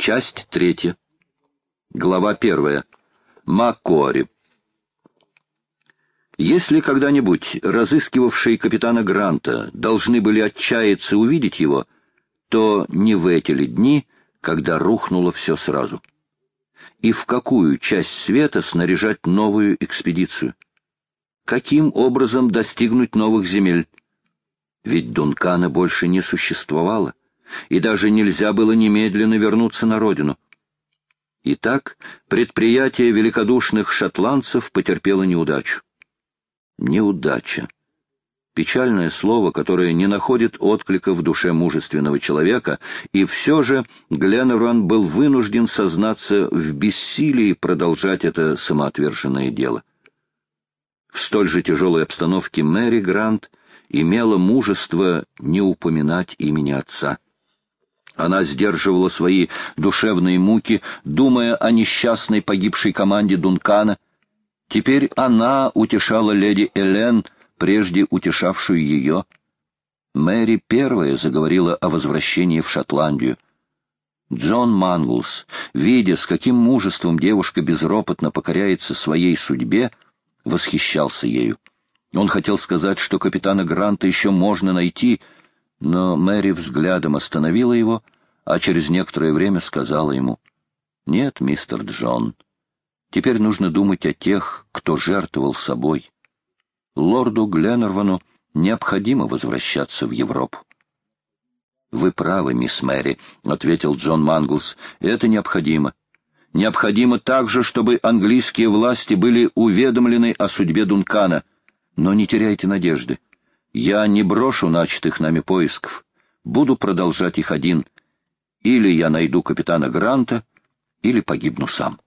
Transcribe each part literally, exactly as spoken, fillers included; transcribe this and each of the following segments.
Часть третья. Глава первая. Маккуари. Если когда-нибудь разыскивавшие капитана Гранта должны были отчаяться увидеть его, то не в эти ли дни, когда рухнуло все сразу. И в какую часть света снаряжать новую экспедицию? Каким образом достигнуть новых земель? Ведь Дункана больше не существовало, и даже нельзя было немедленно вернуться на родину. Итак, предприятие великодушных шотландцев потерпело неудачу. Неудача. Печальное слово, которое не находит отклика в душе мужественного человека, и все же Гленнерван был вынужден сознаться в бессилии продолжать это самоотверженное дело. В столь же тяжелой обстановке Мэри Грант имела мужество не упоминать имени отца. Она сдерживала свои душевные муки, думая о несчастной погибшей команде Дункана. Теперь она утешала леди Элен, прежде утешавшую ее. Мэри первая заговорила о возвращении в Шотландию. Джон Манглс, видя, с каким мужеством девушка безропотно покоряется своей судьбе, восхищался ею. Он хотел сказать, что капитана Гранта еще можно найти, но Мэри взглядом остановила его, а через некоторое время сказала ему: «Нет, мистер Джон, теперь нужно думать о тех, кто жертвовал собой. Лорду Гленнервану необходимо возвращаться в Европу». «Вы правы, мисс Мэри», — ответил Джон Манглс, — «это необходимо. Необходимо также, чтобы английские власти были уведомлены о судьбе Дункана. Но не теряйте надежды. Я не брошу начатых нами поисков. Буду продолжать их один. Или я найду капитана Гранта, или погибну сам».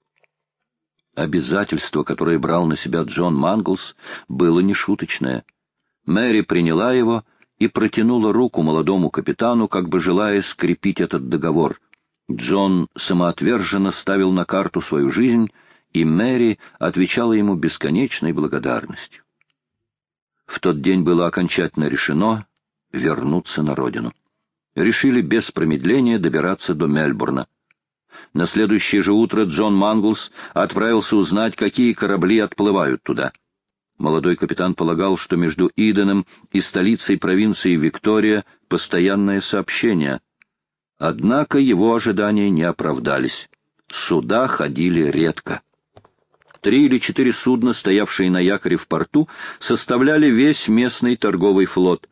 Обязательство, которое брал на себя Джон Манглс, было нешуточное. Мэри приняла его и протянула руку молодому капитану, как бы желая скрепить этот договор. Джон самоотверженно ставил на карту свою жизнь, и Мэри отвечала ему бесконечной благодарностью. В тот день было окончательно решено вернуться на родину. Решили без промедления добираться до Мельбурна. На следующее же утро Джон Манглс отправился узнать, какие корабли отплывают туда. Молодой капитан полагал, что между Иденом и столицей провинции Виктория постоянное сообщение. Однако его ожидания не оправдались. Суда ходили редко. Три или четыре судна, стоявшие на якоре в порту, составляли весь местный торговый флот.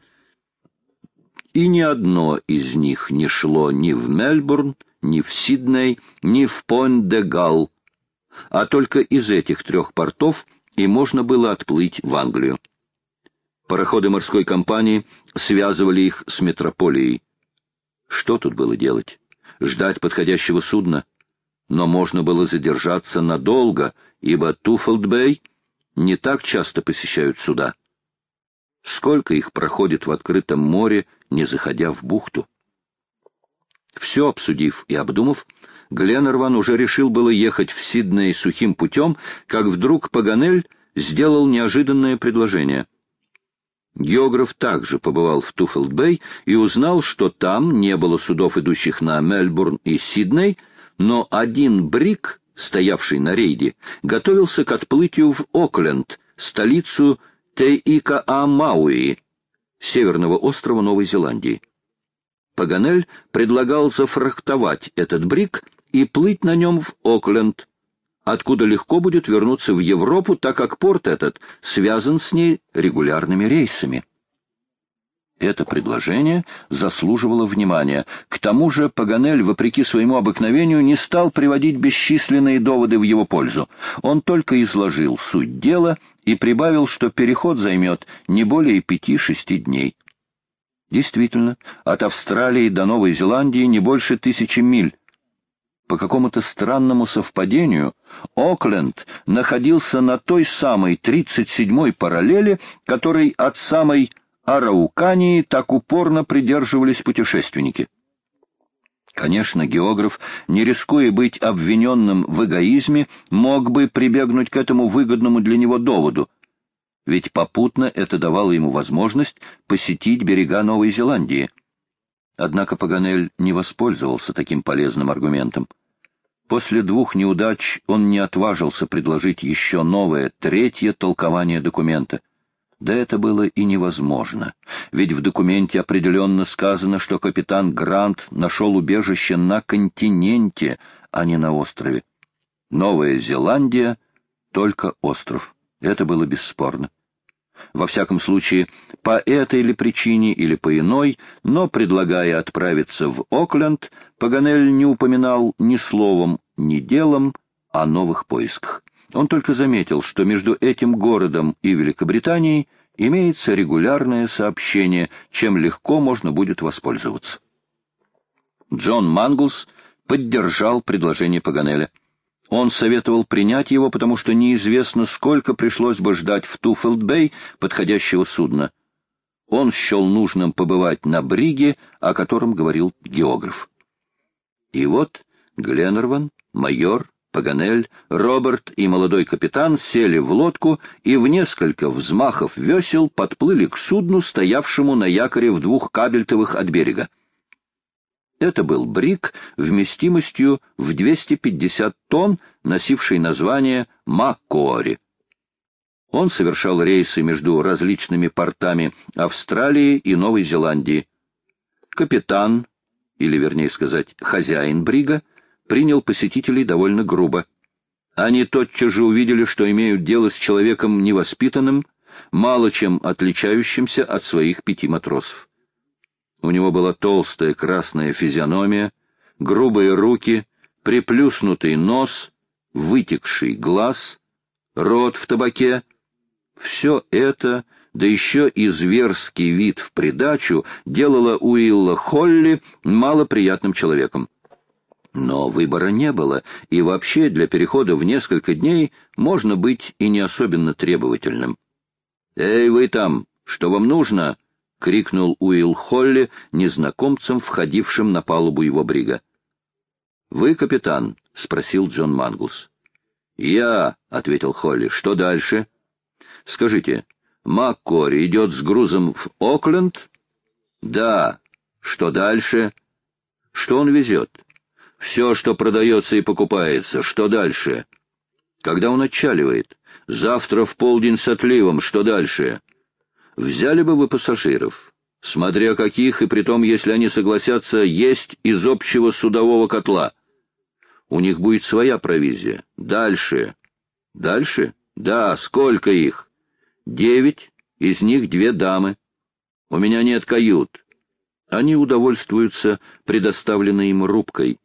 И ни одно из них не шло ни в Мельбурн, ни в Сидней, ни в Пойнт-де-Галл, а только из этих трех портов и можно было отплыть в Англию. Пароходы морской компании связывали их с метрополией. Что тут было делать? Ждать подходящего судна? Но можно было задержаться надолго, ибо Туффолд-Бэй не так часто посещают суда. Сколько их проходит в открытом море, не заходя в бухту? Все обсудив и обдумав, Гленнерван уже решил было ехать в Сидней сухим путем, как вдруг Паганель сделал неожиданное предложение. Географ также побывал в Туффолд-Бэй и узнал, что там не было судов, идущих на Мельбурн и Сидней, но один бриг, стоявший на рейде, готовился к отплытию в Окленд, столицу Тейика-а-Мауи, северного острова Новой Зеландии. Паганель предлагал зафрахтовать этот бриг и плыть на нем в Окленд, откуда легко будет вернуться в Европу, так как порт этот связан с ней регулярными рейсами. Это предложение заслуживало внимания. К тому же Паганель, вопреки своему обыкновению, не стал приводить бесчисленные доводы в его пользу. Он только изложил суть дела и прибавил, что переход займет не более пяти-шести дней. Действительно, от Австралии до Новой Зеландии не больше тысячи миль. По какому-то странному совпадению Окленд находился на той самой тридцать седьмой параллели, которой от самой Араукании так упорно придерживались путешественники. Конечно, географ, не рискуя быть обвиненным в эгоизме, мог бы прибегнуть к этому выгодному для него доводу, ведь попутно это давало ему возможность посетить берега Новой Зеландии. Однако Паганель не воспользовался таким полезным аргументом. После двух неудач он не отважился предложить еще новое, третье толкование документа. Да это было и невозможно, ведь в документе определенно сказано, что капитан Грант нашел убежище на континенте, а не на острове. Новая Зеландия — только остров. Это было бесспорно. Во всяком случае, по этой ли причине или по иной, но, предлагая отправиться в Окленд, Паганель не упоминал ни словом, ни делом о новых поисках. Он только заметил, что между этим городом и Великобританией имеется регулярное сообщение, чем легко можно будет воспользоваться. Джон Манглс поддержал предложение Паганеля. Он советовал принять его, потому что неизвестно, сколько пришлось бы ждать в Туффилд-Бэй подходящего судна. Он счел нужным побывать на бриге, о котором говорил географ. И вот Гленнерван, майор, Паганель, Роберт и молодой капитан сели в лодку и в несколько взмахов весел подплыли к судну, стоявшему на якоре в двух кабельтовых от берега. Это был бриг вместимостью в двести пятьдесят тонн, носивший название «Маккуари». Он совершал рейсы между различными портами Австралии и Новой Зеландии. Капитан, или вернее сказать, хозяин брига, принял посетителей довольно грубо. Они тотчас же увидели, что имеют дело с человеком невоспитанным, мало чем отличающимся от своих пяти матросов. У него была толстая красная физиономия, грубые руки, приплюснутый нос, вытекший глаз, рот в табаке. Все это, да еще и зверский вид в придачу, делало Уилла Холли малоприятным человеком. Но выбора не было, и вообще для перехода в несколько дней можно быть и не особенно требовательным. «Эй, вы там, что вам нужно?» — крикнул Уилл Холли незнакомцам, входившим на палубу его брига. «Вы капитан?» — спросил Джон Манглс. «Я», — ответил Холли. «Что дальше?» «Скажите, Маккуари идет с грузом в Окленд?» «Да». «Что дальше?» «Что он везет?» «Все, что продается и покупается. Что дальше?» «Когда он отчаливает?» «Завтра в полдень с отливом. Что дальше?» «Взяли бы вы пассажиров, смотря каких, и притом, если они согласятся есть из общего судового котла. У них будет своя провизия. Дальше». «Дальше?» «Да, сколько их?» «Девять, из них две дамы. У меня нет кают. Они удовольствуются предоставленной им рубкой».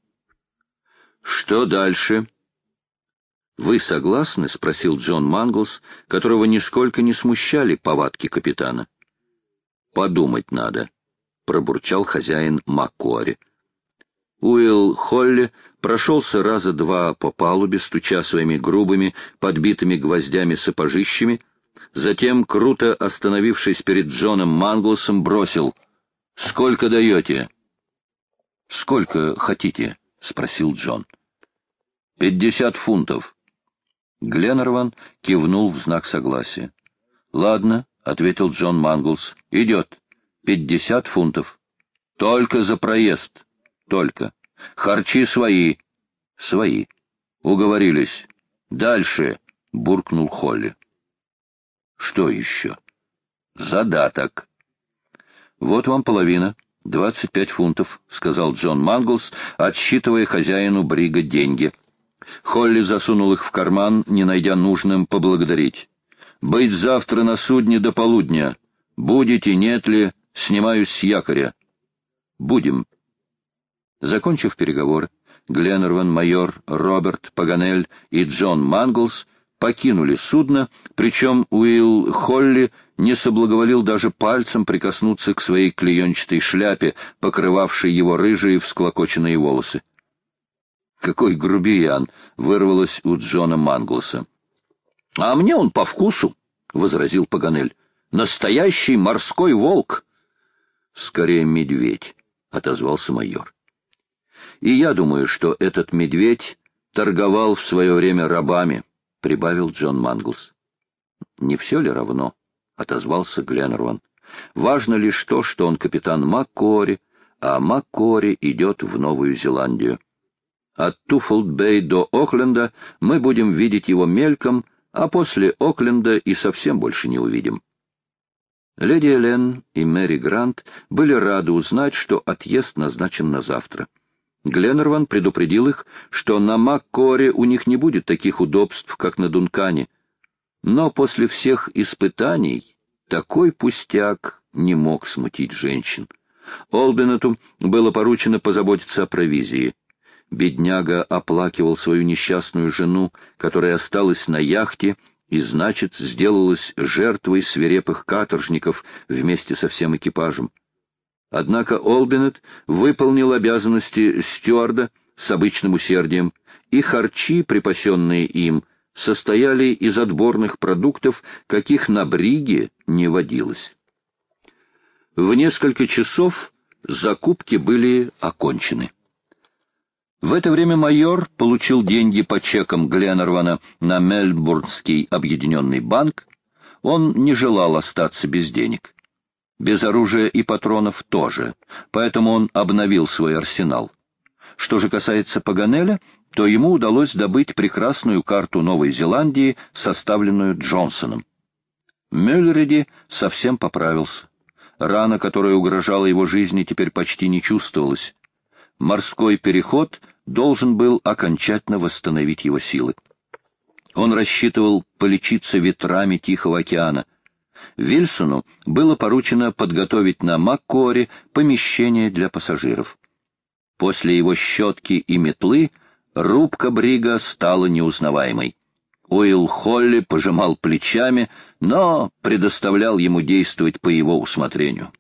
«Что дальше?» «Вы согласны?» — спросил Джон Манглс, которого нисколько не смущали повадки капитана. «Подумать надо», — пробурчал хозяин Маккуари. Уилл Холли прошелся раза два по палубе, стуча своими грубыми, подбитыми гвоздями сапожищами, затем, круто остановившись перед Джоном Манглсом, бросил: «Сколько даете?» «Сколько хотите?» — спросил Джон. «Пятьдесят фунтов». Гленнерван кивнул в знак согласия. «Ладно», — ответил Джон Манглс, — «идет. Пятьдесят фунтов. Только за проезд. Только. Харчи свои». «Свои». «Уговорились. Дальше», — буркнул Холли. «Что еще?» «Задаток». «Вот вам половина. Двадцать пять фунтов», — сказал Джон Манглс, отсчитывая хозяину брига деньги. Холли засунул их в карман, не найдя нужным поблагодарить. «Быть завтра на судне до полудня. Будете, нет ли, снимаюсь с якоря». «Будем». Закончив переговоры, Гленнерван, майор, Роберт, Паганель и Джон Манглс покинули судно, причем Уилл Холли не соблаговолил даже пальцем прикоснуться к своей клеенчатой шляпе, покрывавшей его рыжие всклокоченные волосы. «Какой грубиян!» — вырвалось у Джона Манглса. «А мне он по вкусу», — возразил Паганель. «Настоящий морской волк». «Скорее медведь», — отозвался майор. «И я думаю, что этот медведь торговал в свое время рабами», — прибавил Джон Манглс. «Не все ли равно?» — отозвался Гленнерван. «Важно лишь то, что он капитан Маккуари, а Маккори идет в Новую Зеландию. От Туффолд-Бэй до Окленда мы будем видеть его мельком, а после Окленда и совсем больше не увидим. Леди Элен и Мэри Грант были рады узнать, что отъезд назначен на завтра. Гленнерван предупредил их, что на Маккоре у них не будет таких удобств, как на Дункане. Но после всех испытаний такой пустяк не мог смутить женщин. Олбинету было поручено позаботиться о провизии. Бедняга оплакивал свою несчастную жену, которая осталась на яхте и, значит, сделалась жертвой свирепых каторжников вместе со всем экипажем. Однако Олбинет выполнил обязанности стюарда с обычным усердием, и харчи, припасенные им, состояли из отборных продуктов, каких на бриге не водилось. В несколько часов закупки были окончены. В это время майор получил деньги по чекам Гленнервана на Мельбурнский объединенный банк. Он не желал остаться без денег. Без оружия и патронов тоже, поэтому он обновил свой арсенал. Что же касается Паганеля, то ему удалось добыть прекрасную карту Новой Зеландии, составленную Джонсоном. Мюллериди совсем поправился. Рана, которая угрожала его жизни, теперь почти не чувствовалась. Морской переход должен был окончательно восстановить его силы. Он рассчитывал полечиться ветрами Тихого океана. Вильсону было поручено подготовить на Маккоре помещение для пассажиров. После его щетки и метлы рубка брига стала неузнаваемой. Уилл Холли пожимал плечами, но предоставлял ему действовать по его усмотрению.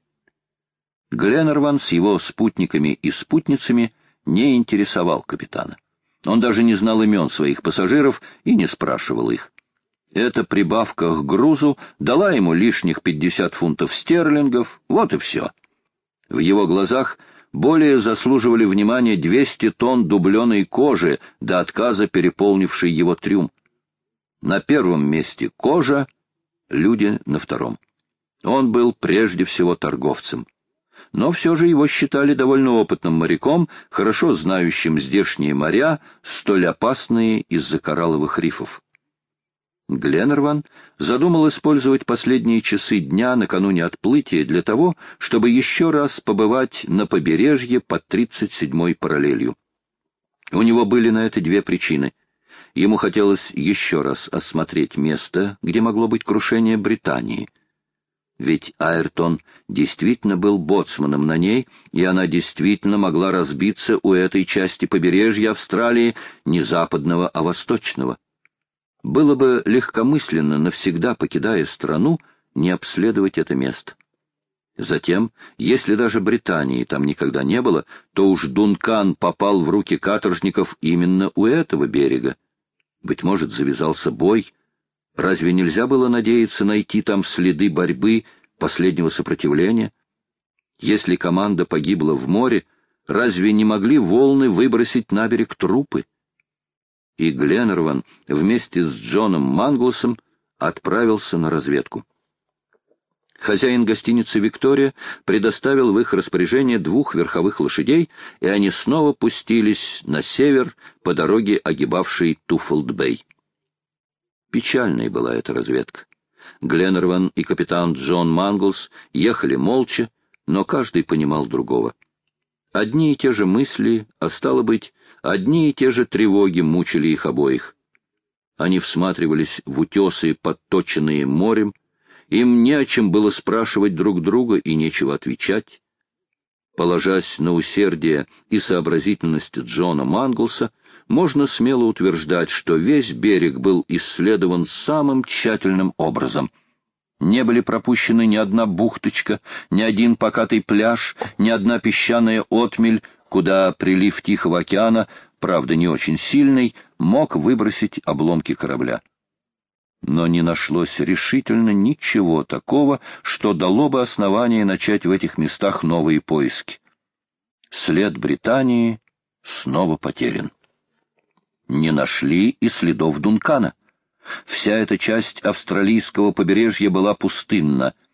Гленнерван с его спутниками и спутницами не интересовал капитана. Он даже не знал имен своих пассажиров и не спрашивал их. Эта прибавка к грузу дала ему лишних пятьдесят фунтов стерлингов, вот и все. В его глазах более заслуживали внимания двести тонн дубленой кожи, до отказа переполнившей его трюм. На первом месте кожа, люди на втором. Он был прежде всего торговцем. Но все же его считали довольно опытным моряком, хорошо знающим здешние моря, столь опасные из-за коралловых рифов. Гленнерван задумал использовать последние часы дня накануне отплытия для того, чтобы еще раз побывать на побережье под тридцать седьмой параллелью. У него были на это две причины. Ему хотелось еще раз осмотреть место, где могло быть крушение Британии. Ведь Айртон действительно был боцманом на ней, и она действительно могла разбиться у этой части побережья Австралии не западного, а восточного. Было бы легкомысленно, навсегда покидая страну, не обследовать это место. Затем, если даже Британии там никогда не было, то уж Дункан попал в руки каторжников именно у этого берега. Быть может, завязался бой. Разве нельзя было надеяться найти там следы борьбы, последнего сопротивления? Если команда погибла в море, разве не могли волны выбросить на берег трупы? И Гленнерван вместе с Джоном Манглсом отправился на разведку. Хозяин гостиницы «Виктория» предоставил в их распоряжение двух верховых лошадей, и они снова пустились на север по дороге, огибавшей Туффолд-Бэй. Печальной была эта разведка. Гленнерван и капитан Джон Манглс ехали молча, но каждый понимал другого. Одни и те же мысли, а стало быть, одни и те же тревоги мучили их обоих. Они всматривались в утесы, подточенные морем, им не о чем было спрашивать друг друга и нечего отвечать. Положась на усердие и сообразительность Джона Манглса, можно смело утверждать, что весь берег был исследован самым тщательным образом. Не были пропущены ни одна бухточка, ни один покатый пляж, ни одна песчаная отмель, куда прилив Тихого океана, правда не очень сильный, мог выбросить обломки корабля. Но не нашлось решительно ничего такого, что дало бы основание начать в этих местах новые поиски. След Британии снова потерян. Не нашли и следов Дункана. Вся эта часть австралийского побережья была пустынна.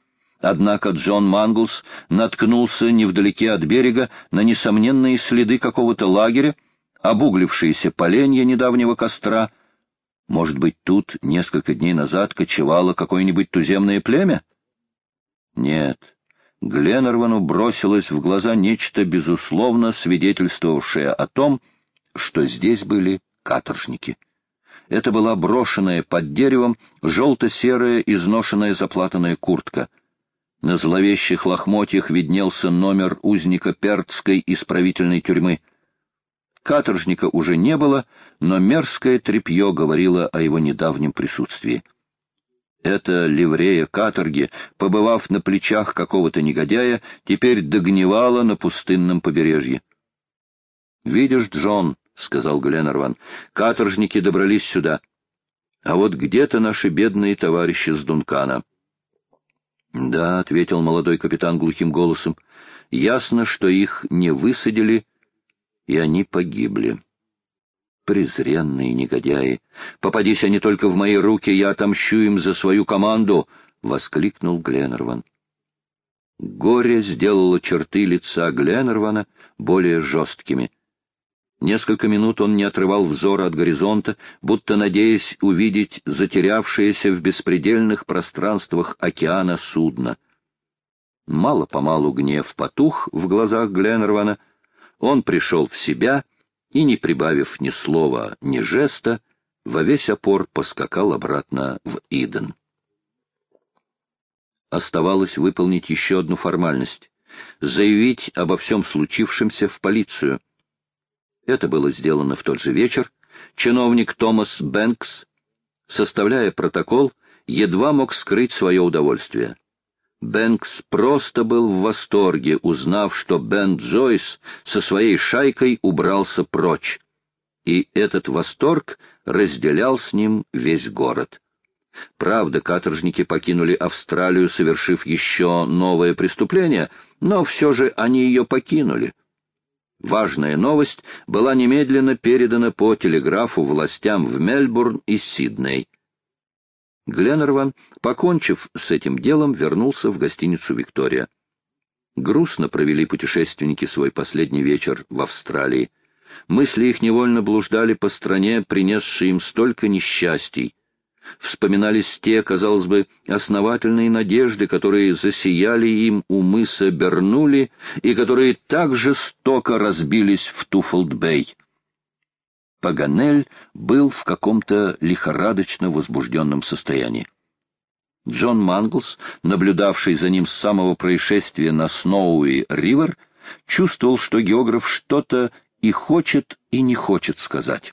Однако Джон Манглс наткнулся невдалеке от берега на несомненные следы какого-то лагеря, обуглившиеся поленья недавнего костра. Может быть, тут несколько дней назад кочевало какое-нибудь туземное племя? Нет. Гленнервану бросилось в глаза нечто, безусловно, свидетельствовавшее о том, что здесь были каторжники. Это была брошенная под деревом желто-серая изношенная заплатанная куртка. На зловещих лохмотьях виднелся номер узника Перцкой исправительной тюрьмы. Каторжника уже не было, но мерзкое тряпье говорило о его недавнем присутствии. Эта ливрея каторги, побывав на плечах какого-то негодяя, теперь догнивала на пустынном побережье. «Видишь, Джон», — сказал Гленнерван, — «каторжники добрались сюда. А вот где-то наши бедные товарищи с Дункана». «Да», — ответил молодой капитан глухим голосом, — «ясно, что их не высадили, и они погибли. Презренные негодяи! Попадись они только в мои руки, я отомщу им за свою команду!» — воскликнул Гленнерван. Горе сделало черты лица Гленнервана более жесткими. Несколько минут он не отрывал взора от горизонта, будто надеясь увидеть затерявшееся в беспредельных пространствах океана судно. Мало-помалу гнев потух в глазах Гленнервана, он пришел в себя и, не прибавив ни слова, ни жеста, во весь опор поскакал обратно в Иден. Оставалось выполнить еще одну формальность — заявить обо всем случившемся в полицию. Это было сделано в тот же вечер. Чиновник Томас Бэнкс, составляя протокол, едва мог скрыть свое удовольствие. Бэнкс просто был в восторге, узнав, что Бен Джойс со своей шайкой убрался прочь. И этот восторг разделял с ним весь город. Правда, каторжники покинули Австралию, совершив еще новое преступление, но все же они ее покинули. Важная новость была немедленно передана по телеграфу властям в Мельбурн и Сидней. Гленнерван, покончив с этим делом, вернулся в гостиницу «Виктория». Грустно провели путешественники свой последний вечер в Австралии. Мысли их невольно блуждали по стране, принесшей им столько несчастий. Вспоминались те, казалось бы, основательные надежды, которые засияли им у мыса Бернули и которые так жестоко разбились в Туффолд-Бэй. Паганель был в каком-то лихорадочно возбужденном состоянии. Джон Манглс, наблюдавший за ним с самого происшествия на Сноуи-Ривер, чувствовал, что географ что-то и хочет, и не хочет сказать.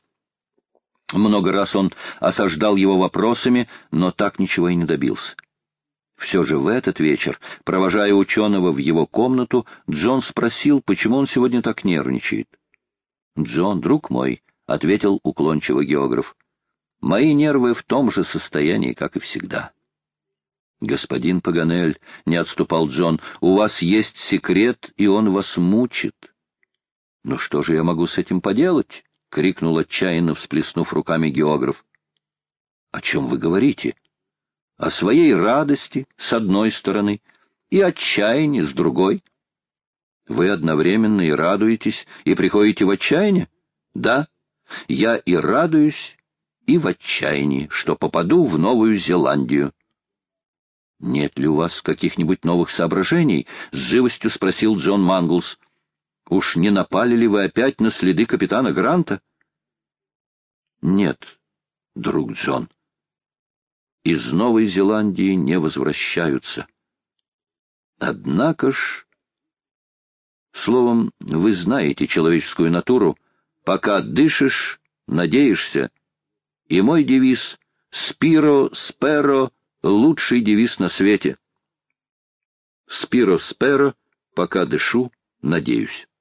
Много раз он осаждал его вопросами, но так ничего и не добился. Все же в этот вечер, провожая ученого в его комнату, Джон спросил, почему он сегодня так нервничает. «Джон, друг мой», — ответил уклончиво географ, — «мои нервы в том же состоянии, как и всегда». «Господин Паганель», — не отступал Джон, — «у вас есть секрет, и он вас мучит». «Ну что же я могу с этим поделать?» — крикнул отчаянно, всплеснув руками географ. «О чем вы говорите?» «О своей радости, с одной стороны, и отчаянии, с другой». «Вы одновременно и радуетесь, и приходите в отчаяние?» «Да, я и радуюсь, и в отчаянии, что попаду в Новую Зеландию». «Нет ли у вас каких-нибудь новых соображений?» — с живостью спросил Джон Манглс. «Уж не напали ли вы опять на следы капитана Гранта?» «Нет, друг Джон. Из Новой Зеландии не возвращаются. Однако ж... Словом, вы знаете человеческую натуру. Пока дышишь, надеешься. И мой девиз «Спиро Сперо» — лучший девиз на свете. «Спиро Сперо» — пока дышу, надеюсь.